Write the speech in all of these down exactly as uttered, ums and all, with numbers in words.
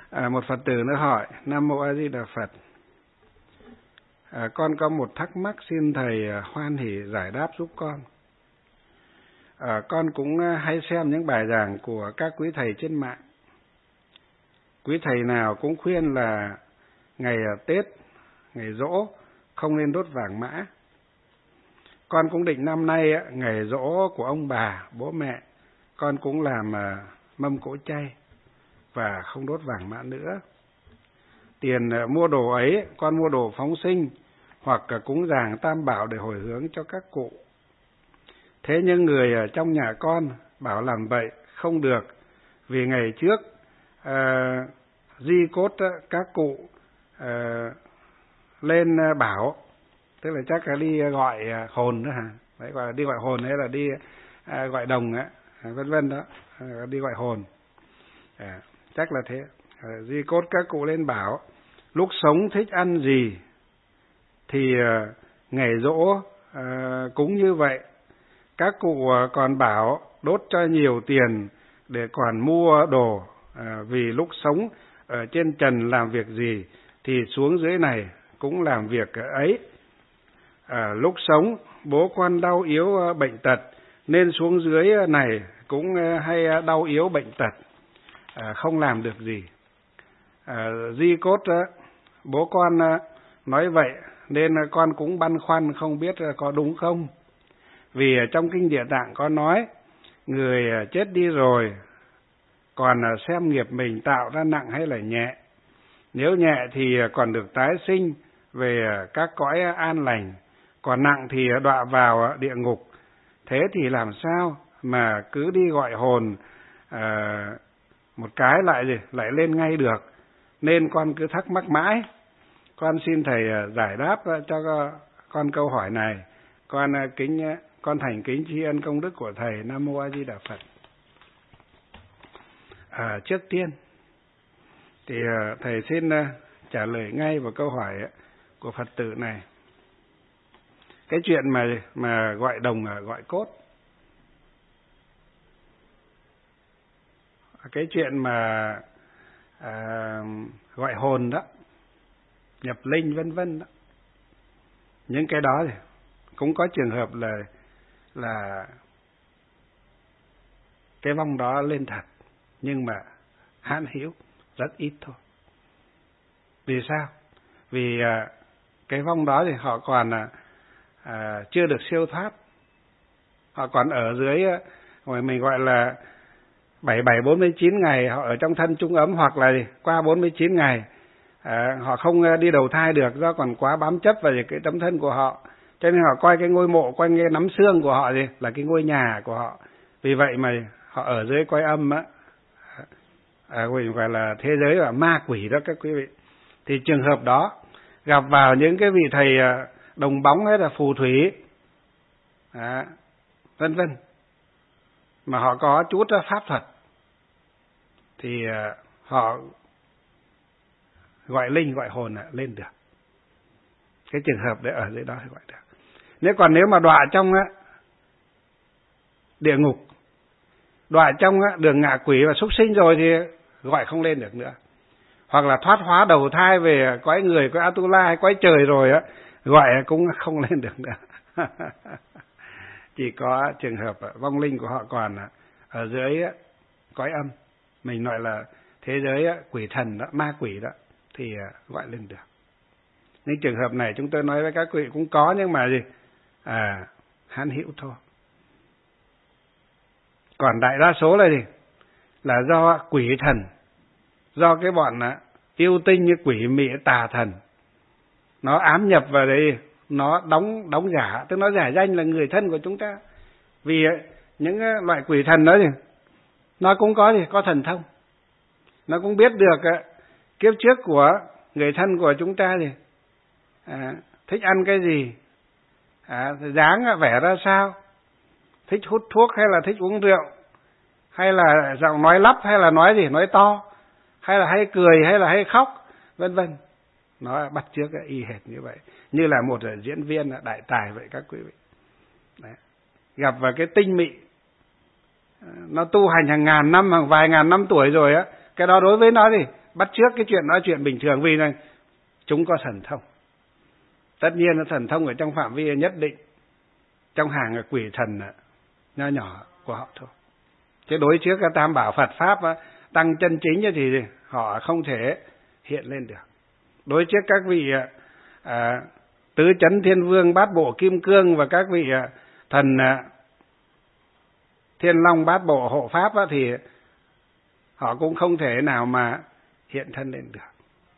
À, một Phật tử nữa hỏi: Nam Mô A Di Đà Phật. À, con có một thắc mắc xin thầy hoan hỷ giải đáp giúp con. À, con cũng hay xem những bài giảng của các quý thầy trên mạng. Quý thầy nào cũng khuyên là ngày Tết, ngày Giỗ không nên đốt vàng mã. Con cũng định năm nay ngày Giỗ của ông bà, bố mẹ, con cũng làm mâm cỗ chay và không đốt vàng mã nữa. Tiền mua đồ ấy con mua đồ phóng sinh hoặc cúng dường tam bảo để hồi hướng cho các cụ. Thế nhưng người ở trong nhà con bảo làm vậy không được, vì ngày trước à, di cốt các cụ à, lên bảo, tức là chắc là đi gọi hồn đó hả? Đấy, gọi là đi gọi hồn hay là đi à, gọi đồng á, vân vân đó, à, đi gọi hồn. À, chắc là thế. À, di cốt các cụ lên bảo lúc sống thích ăn gì thì à, ngày Giỗ à, cúng như vậy. Các cụ còn bảo đốt cho nhiều tiền để còn mua đồ, à, vì lúc sống ở trên trần làm việc gì thì xuống dưới này cũng làm việc ấy. À, lúc sống bố con đau yếu bệnh tật nên xuống dưới này cũng hay đau yếu bệnh tật, à, không làm được gì. À, di cốt bố con nói vậy nên con cũng băn khoăn không biết có đúng không. Vì trong Kinh Địa Tạng có nói người chết đi rồi còn xem nghiệp mình tạo ra nặng hay là nhẹ. Nếu nhẹ thì còn được tái sinh về các cõi an lành, còn nặng thì đọa vào địa ngục. Thế thì làm sao mà cứ đi gọi hồn à, một cái lại gì lại lên ngay được. Nên con cứ thắc mắc mãi. Con xin thầy giải đáp cho con câu hỏi này. Con kính con thành kính tri ân công đức của thầy. Nam Mô A Di Đà Phật. À, trước tiên thì thầy xin trả lời ngay vào câu hỏi của Phật tử này. Cái chuyện mà mà gọi đồng gọi cốt, cái chuyện mà à, gọi hồn đó, nhập linh vân vân đó, những cái đó thì cũng có trường hợp là là cái vong đó lên thật, nhưng mà hãn hữu rất ít thôi. Vì sao? Vì à, cái vong đó thì họ còn à, à, chưa được siêu thoát, họ còn ở dưới ngoài mình gọi là bảy bảy bốn mươi chín ngày họ ở trong thân trung ấm, hoặc là gì? Qua bốn mươi chín ngày à, họ không đi đầu thai được do còn quá bám chấp vào cái tấm thân của họ, cho nên họ coi cái ngôi mộ, coi cái nắm xương của họ gì là cái ngôi nhà của họ. Vì vậy mà họ ở dưới cõi âm á, à, gọi là thế giới là ma quỷ đó các quý vị. Thì trường hợp đó gặp vào những cái vị thầy đồng bóng hay là phù thủy, à, vân vân, mà họ có chút pháp thuật thì à, họ gọi linh gọi hồn à, lên được. Cái trường hợp đấy ở dưới đó thì gọi được. Nếu còn nếu mà đọa trong á, địa ngục, đọa trong á, đường ngạ quỷ và súc sinh rồi thì gọi không lên được nữa. Hoặc là thoát hóa đầu thai về cõi người, cõi Atula hay cõi trời rồi á, gọi cũng không lên được nữa. Chỉ có trường hợp vong linh của họ còn ở dưới cõi âm, mình gọi là thế giới quỷ thần đó, ma quỷ đó, thì gọi lên được. Những trường hợp này chúng tôi nói với các quý vị cũng có, nhưng mà gì? À, hãn hữu thôi. Còn đại đa số là gì? Là do quỷ thần, do cái bọn yêu tinh như quỷ mị tà thần, nó ám nhập vào đây, nó đóng đóng giả, tức nó giả danh là người thân của chúng ta. Vì những loại quỷ thần đó thì nó cũng có gì, có thần thông, nó cũng biết được kiếp trước của người thân của chúng ta thì à, thích ăn cái gì, à, dáng vẻ ra sao, thích hút thuốc hay là thích uống rượu, hay là giọng nói lắp hay là nói gì, nói to, hay là hay cười hay là hay khóc, vân vân. Nó bắt chước y hệt như vậy, như là một diễn viên đại tài vậy các quý vị. Đấy. Gặp vào cái tinh mị, nó tu hành hàng ngàn năm, hàng vài ngàn năm tuổi rồi á, cái đó đối với nó thì bắt chước cái chuyện nói chuyện bình thường vì rằng chúng có thần thông. Tất nhiên là thần thông ở trong phạm vi nhất định, trong hàng quỷ thần nho nhỏ của họ thôi. Chứ đối trước các tam bảo Phật Pháp tăng chân chính thì họ không thể hiện lên được. Đối trước các vị à, tứ chấn thiên vương, bát bộ kim cương và các vị à, thần à, thiên long bát bộ hộ pháp á, thì họ cũng không thể nào mà hiện thân lên được.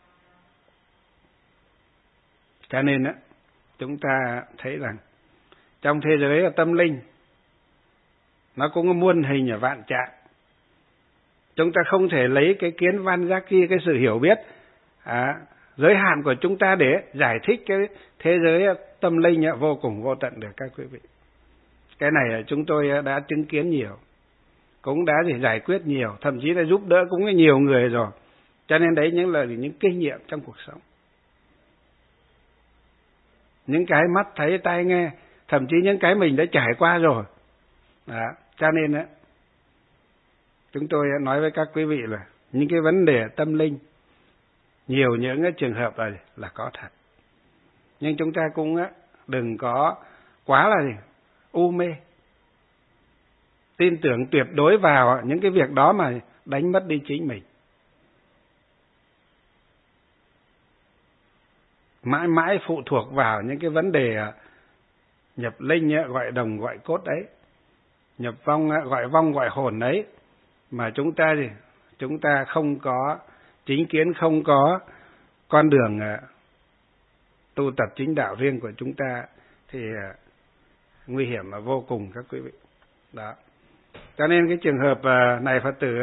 Cho nên á, chúng ta thấy rằng trong thế giới tâm linh nó cũng có muôn hình ở vạn trạng. Chúng ta không thể lấy cái kiến văn giác chi, cái sự hiểu biết à, giới hạn của chúng ta để giải thích cái thế giới tâm linh vô cùng vô tận được các quý vị. Cái này chúng tôi đã chứng kiến nhiều, cũng đã giải quyết nhiều, thậm chí là giúp đỡ cũng có nhiều người rồi. Cho nên đấy những là những kinh nghiệm trong cuộc sống, những cái mắt thấy tai nghe, thậm chí những cái mình đã trải qua rồi. Đó. Cho nên đó, chúng tôi nói với các quý vị là những cái vấn đề tâm linh, nhiều những cái trường hợp này là có thật. Nhưng chúng ta cũng đừng có quá là gì? U mê, tin tưởng tuyệt đối vào những cái việc đó mà đánh mất đi chính mình. Mãi mãi phụ thuộc vào những cái vấn đề nhập linh gọi đồng gọi cốt đấy, nhập vong gọi vong gọi hồn đấy, mà chúng ta gì? Chúng ta không có chính kiến, không có con đường tu tập chính đạo riêng của chúng ta thì nguy hiểm là vô cùng các quý vị. Đó. Cho nên cái trường hợp này Phật tử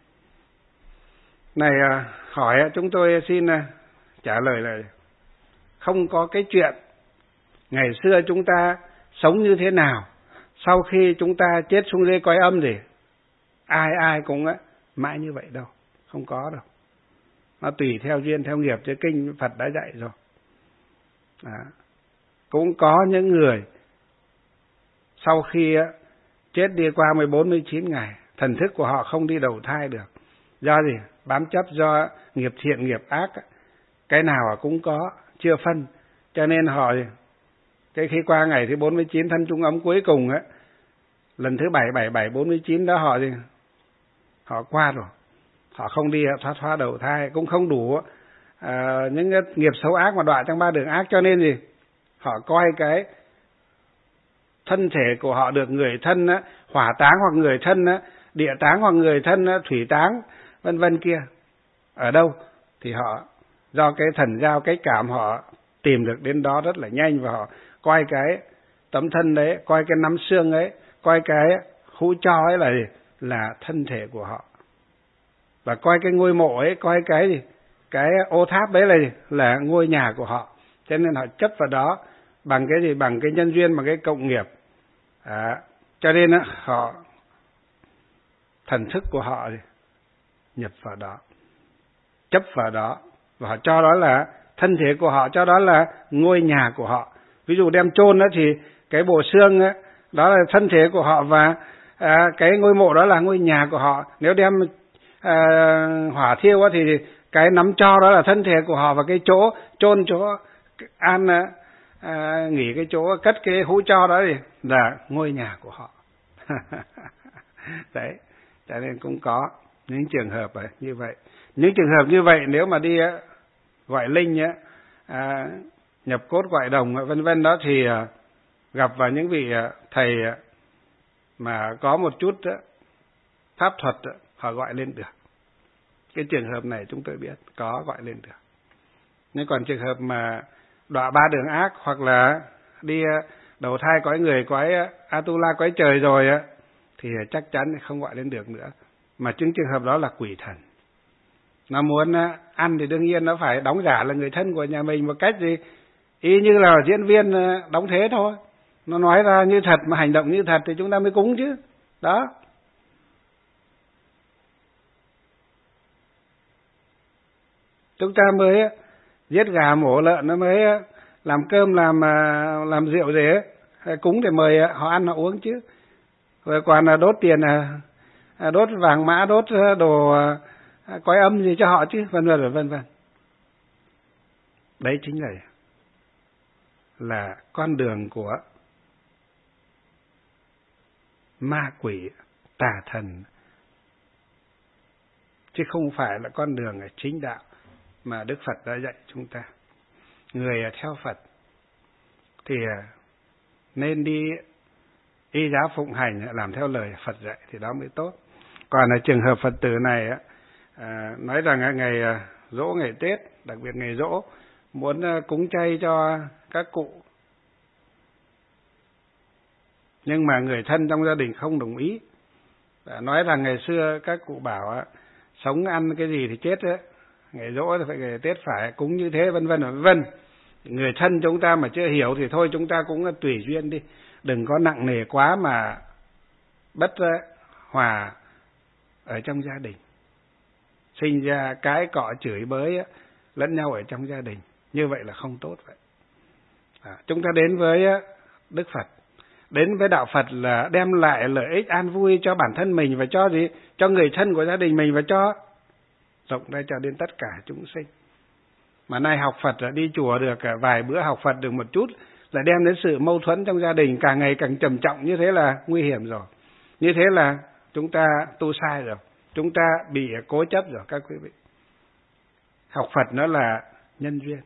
này hỏi, chúng tôi xin trả lời là không có cái chuyện ngày xưa chúng ta sống như thế nào, sau khi chúng ta chết xuống dưới cõi âm gì, ai ai cũng mãi như vậy đâu, không có đâu. Nó tùy theo duyên theo nghiệp, chứ kinh Phật đã dạy rồi. Đó. Cũng có những người sau khi chết đi qua mười bốn mười chín ngày, thần thức của họ không đi đầu thai được. Do gì? Bám chấp do nghiệp thiện nghiệp ác, cái nào cũng có, chưa phân. Cho nên họ cái khi qua ngày thứ bốn mươi chín thân trung ấm cuối cùng á, lần thứ bảy bảy bảy bốn mươi chín đó họ gì? Họ qua rồi. Họ không đi thoát thoát đầu thai, cũng không đủ à, những cái nghiệp xấu ác mà đọa trong ba đường ác. Cho nên gì? Họ coi cái thân thể của họ được người thân á, hỏa táng hoặc người thân á, địa táng hoặc người thân á, thủy táng vân vân kia ở đâu thì họ do cái thần giao cái cảm họ tìm được đến đó rất là nhanh, và họ coi cái tấm thân đấy, coi cái nắm xương ấy, coi cái hũ tro ấy là gì? Là thân thể của họ, và coi cái ngôi mộ ấy, coi cái gì? Cái ô tháp đấy là gì? Là ngôi nhà của họ. Cho nên họ chấp vào đó bằng cái gì? Bằng cái nhân duyên, bằng cái cộng nghiệp. À, cho nên á, họ thần thức của họ nhập vào đó, chấp vào đó, và họ cho đó là thân thể của họ, cho đó là ngôi nhà của họ. Ví dụ đem chôn đó thì cái bộ xương đó, đó là thân thể của họ, và à, cái ngôi mộ đó là ngôi nhà của họ. Nếu đem à, hỏa thiêu đó, thì cái nắm tro đó là thân thể của họ, và cái chỗ chôn, chỗ an à, nghỉ, cái chỗ cất cái hũ tro đó thì là ngôi nhà của họ. Đấy, cho nên cũng có những trường hợp như vậy. Những trường hợp như vậy nếu mà đi gọi linh à, nhập cốt gọi đồng vân vân đó thì gặp vào những vị thầy mà có một chút pháp thuật, họ gọi lên được. Cái trường hợp này chúng tôi biết có gọi lên được. Nhưng còn trường hợp mà đọa ba đường ác, hoặc là đi đầu thai cõi người, cõi Atula, cõi trời rồi á, thì chắc chắn không gọi lên được nữa. Mà những trường hợp đó là quỷ thần. Nó muốn ăn thì đương nhiên nó phải đóng giả là người thân của nhà mình một cách gì y như là diễn viên đóng thế thôi. Nó nói ra như thật mà hành động như thật thì chúng ta mới cúng chứ. Đó. Chúng ta mới giết gà mổ lợn, nó mới làm cơm, làm làm rượu gì ấy, cúng để mời họ ăn họ uống chứ. Rồi còn là đốt tiền, đốt vàng mã, đốt đồ cõi âm gì cho họ chứ, vân vân vân vân. Đấy chính là là con đường của ma quỷ, tà thần, chứ không phải là con đường chính đạo mà Đức Phật đã dạy chúng ta. Người theo Phật thì nên đi y giáo phụng hành, làm theo lời Phật dạy thì đó mới tốt. Còn ở trường hợp Phật tử này à, nói rằng ngày giỗ, ngày Tết, đặc biệt ngày giỗ, muốn cúng chay cho các cụ, nhưng mà người thân trong gia đình không đồng ý. À, nói rằng ngày xưa các cụ bảo sống ăn cái gì thì chết đấy, ngày giỗ thì phải, ngày Tết phải cúng như thế, vân vân vân vân. Người thân chúng ta mà chưa hiểu thì thôi chúng ta cũng tùy duyên đi, đừng có nặng nề quá mà bất hòa ở trong gia đình, sinh ra cái cọ chửi bới lẫn nhau ở trong gia đình, như vậy là không tốt vậy. À, chúng ta đến với Đức Phật, đến với đạo Phật là đem lại lợi ích an vui cho bản thân mình và cho gì, cho người thân của gia đình mình và cho rộng ra cho đến tất cả chúng sinh. Mà nay học Phật là đi chùa được vài bữa, học Phật được một chút là đem đến sự mâu thuẫn trong gia đình càng ngày càng trầm trọng, như thế là nguy hiểm rồi. Như thế là chúng ta tu sai rồi, chúng ta bị cố chấp rồi các quý vị. Học Phật nó là nhân duyên.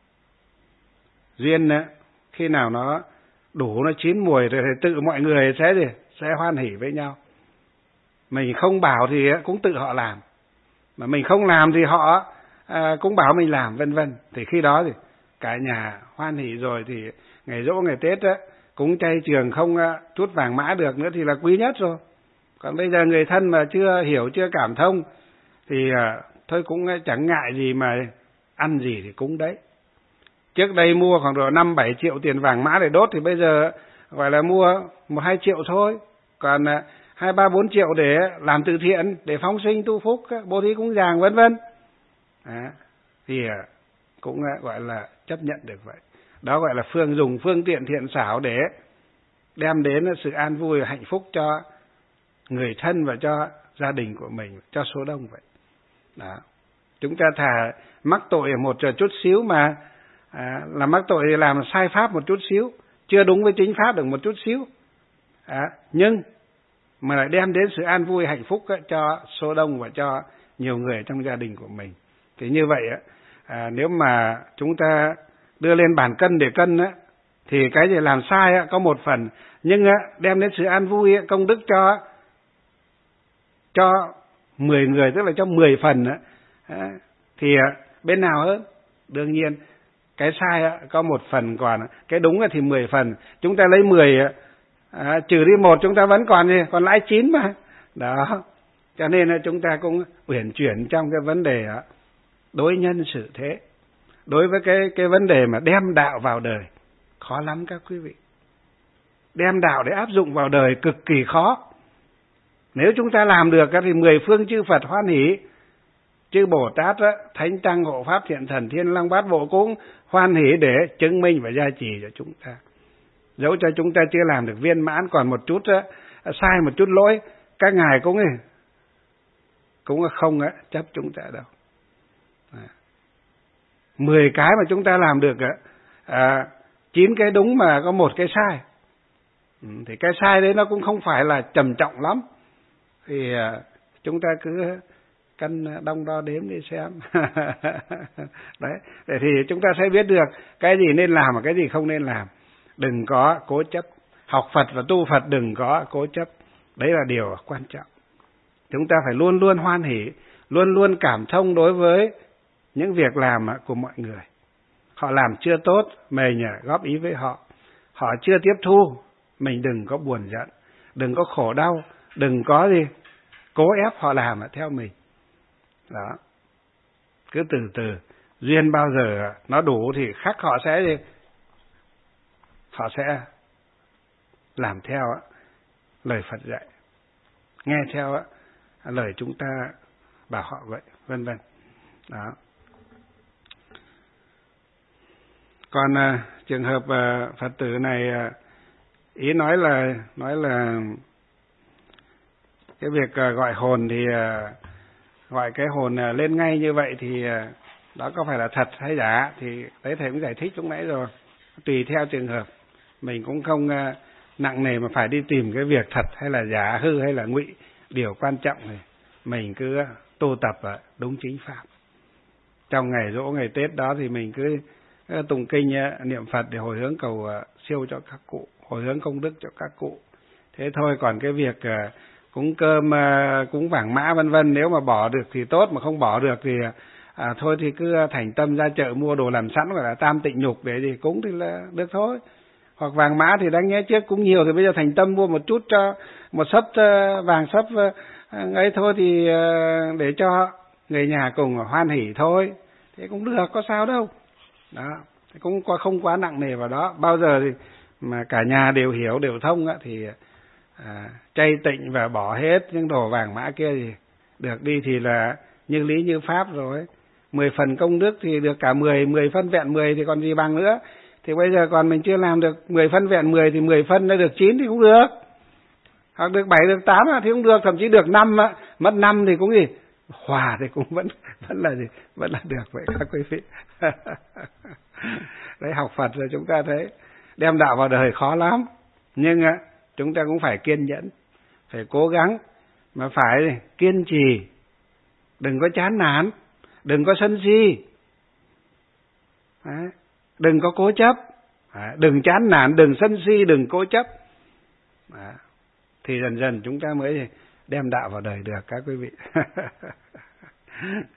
Duyên khi nào nó đủ, nó chín mùi rồi thì tự mọi người sẽ gì? Sẽ hoan hỉ với nhau. Mình không bảo thì cũng tự họ làm, mà mình không làm thì họ à, cũng bảo mình làm, vân vân. Thì khi đó thì cả nhà hoan hỉ rồi thì ngày giỗ, ngày Tết á, cúng chay trường không chút vàng mã được nữa thì là quý nhất rồi. Còn bây giờ người thân mà chưa hiểu, chưa cảm thông thì à, thôi cũng chẳng ngại gì mà ăn gì thì cúng đấy. Trước đây mua khoảng độ năm bảy triệu tiền vàng mã để đốt thì bây giờ gọi là mua một hai triệu thôi. Còn hai ba bốn triệu để làm từ thiện, để phóng sinh tu phúc, bố thí cúng dường vân vân. À, thì cũng gọi là chấp nhận được vậy. Đó gọi là phương dùng phương tiện thiện xảo để đem đến sự an vui và hạnh phúc cho người thân và cho gia đình của mình, cho số đông vậy. Đó. Chúng ta thà mắc tội một chút xíu mà à, là mắc tội thì làm sai pháp một chút xíu, chưa đúng với chính pháp được một chút xíu, à, nhưng mà lại đem đến sự an vui hạnh phúc á, cho số đông và cho nhiều người trong gia đình của mình. Thì như vậy á, à, nếu mà chúng ta đưa lên bàn cân để cân á, thì cái gì làm sai á, có một phần, nhưng á, đem đến sự an vui á, công đức cho cho mười người, tức là cho mười phần á, à, thì à, bên nào hơn? Đương nhiên cái sai á, có một phần, còn cái đúng thì mười phần. Chúng ta lấy mười à, trừ đi một, chúng ta vẫn còn gì, còn lãi chín mà. Đó. Cho nên là chúng ta cũng uyển chuyển trong cái vấn đề đó, đối nhân xử thế. Đối với cái cái vấn đề mà đem đạo vào đời khó lắm các quý vị. Đem đạo để áp dụng vào đời cực kỳ khó. Nếu chúng ta làm được thì mười phương chư Phật hoan hỷ, chư Bồ Tát, Thánh Tăng, Hộ Pháp, Thiện Thần, Thiên Long Bát Bộ cũng hoan hỷ để chứng minh và gia trì cho chúng ta. Dẫu cho chúng ta chưa làm được viên mãn, còn một chút sai, một chút lỗi, các ngài cũng cũng không chấp chúng ta đâu. Mười cái mà chúng ta làm được à, chín cái đúng mà có một cái sai, thì cái sai đấy nó cũng không phải là trầm trọng lắm. Thì à, chúng ta cứ cân đong đo đếm đi xem. Đấy, để thì chúng ta sẽ biết được cái gì nên làm và cái gì không nên làm. Đừng có cố chấp. Học Phật và tu Phật đừng có cố chấp. Đấy là điều quan trọng. Chúng ta phải luôn luôn hoan hỷ, luôn luôn cảm thông đối với những việc làm của mọi người. Họ làm chưa tốt, mình góp ý với họ. Họ chưa tiếp thu, mình đừng có buồn giận, đừng có khổ đau, đừng có gì cố ép họ làm theo mình. Đó. Cứ từ từ, duyên bao giờ nó đủ thì khắc họ sẽ gì? Họ sẽ làm theo lời Phật dạy, nghe theo lời chúng ta bảo họ vậy, vân vân. Đó. Còn uh, trường hợp uh, Phật tử này uh, ý nói là nói là cái việc uh, gọi hồn thì uh, gọi cái hồn lên ngay như vậy thì đó có phải là thật hay giả, thì đấy thầy cũng giải thích lúc nãy rồi, tùy theo trường hợp. Mình cũng không nặng nề mà phải đi tìm cái việc thật hay là giả, hư hay là ngụy. Điều quan trọng thì mình cứ tu tập đúng chính pháp. Trong ngày giỗ, ngày Tết đó thì mình cứ tụng kinh niệm Phật để hồi hướng cầu siêu cho các cụ, hồi hướng công đức cho các cụ. Thế thôi, còn cái việc cúng cơm, cúng vàng mã vân vân, nếu mà bỏ được thì tốt, mà không bỏ được thì à, thôi thì cứ thành tâm ra chợ mua đồ làm sẵn, gọi là tam tịnh nhục để gì cúng thì là được thôi. Hoặc vàng mã thì đáng nhẽ trước cúng nhiều thì bây giờ thành tâm mua một chút cho một sấp vàng sấp ấy thôi, thì để cho người nhà cùng hoan hỉ thôi, thế cũng được, có sao đâu. Đó, cũng không quá nặng nề vào đó. Bao giờ thì mà cả nhà đều hiểu, đều thông á, thì à, chay tịnh và bỏ hết những đồ vàng mã kia thì được đi, thì là như lý như pháp rồi. Mười phần công đức thì được cả mười, mười phân vẹn mười thì còn gì bằng nữa. Thì bây giờ còn mình chưa làm được mười phân vẹn mười thì mười phân đã được chín thì cũng được. Hoặc được bảy, được tám thì cũng được, thậm chí được năm, mất năm thì cũng gì, hòa thì cũng vẫn vẫn là gì, vẫn là được vậy các quý vị. Đấy, học Phật rồi chúng ta thấy đem đạo vào đời khó lắm, nhưng chúng ta cũng phải kiên nhẫn, phải cố gắng, mà phải kiên trì, đừng có chán nản, đừng có sân si, đấy, đừng có cố chấp, đấy, đừng chán nản, đừng sân si, đừng cố chấp. Đấy, thì dần dần chúng ta mới đem đạo vào đời được các quý vị.